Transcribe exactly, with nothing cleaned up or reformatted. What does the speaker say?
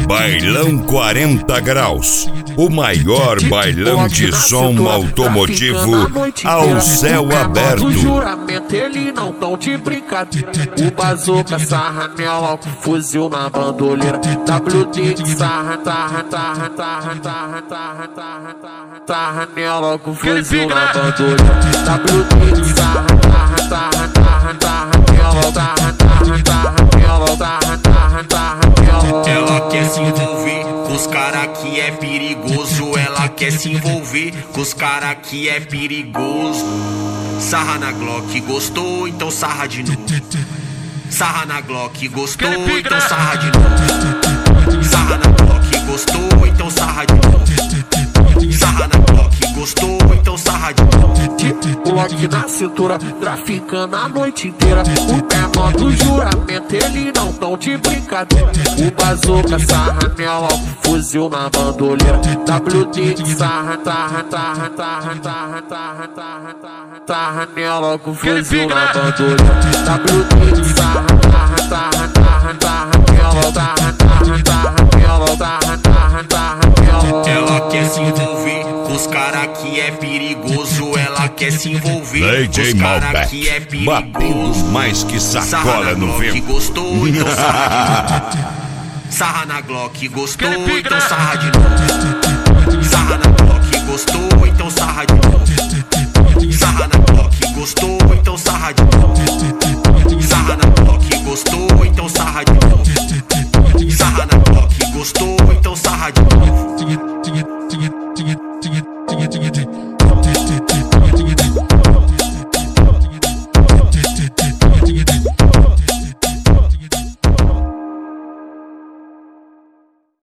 Bailão quarenta graus, o maior bailão de som automotivo ao céu aberto. O juramento, ele não tão de brincadeira. O bazoca sarra nela com fuzil na bandoleira. W D sarra, tarra, tarra, tarra, tarra, tarra, tarra, tarra, tarra nela com fuzil na bandoleira. W D sarra, tarra, tarra, tarra, tarra nela, tarra, tarra, tarra nela, tarra, tarra, tarra nela. Ela quer se envolver com os cara que é perigoso. Ela quer se envolver com os cara que é perigoso. Sarra na Glock, gostou? Então sarra de novo. Sarra na Glock, gostou? Então sarra de novo. Sarra na Glock, gostou? Então sarra de novo. Sarra na Glock, gostou? Então sarra de novo. Glock na cintura, traficando a noite inteira. O menor do juramento, ele não tão de brincadeira. O bazoca sarra nela, fuzil na bandoleira. W D sarra, tarra, tarra, tarra, tarra, tarra, tarra, tarra, tarra nela com fuzil na bandoleira. W D sarra, tarra, tarra, tarra, tarra nela, tarra, tarra, tarra nela, tarra, tarra, tarra nela. Ela quer se envolver com os cara que é perigoso. Ela quer se envolver com os cara que é perigoso. Mais que sacola no vento. Gostou? Então sarra de novo. Sarra na Glock, gostou? Então sarra de novo. Sarra na Glock, gostou? Então sarra de novo. Sarra na Glock, gostou? Então sarra de novo. Sarra na Glock, gostou? Então sarra de novo.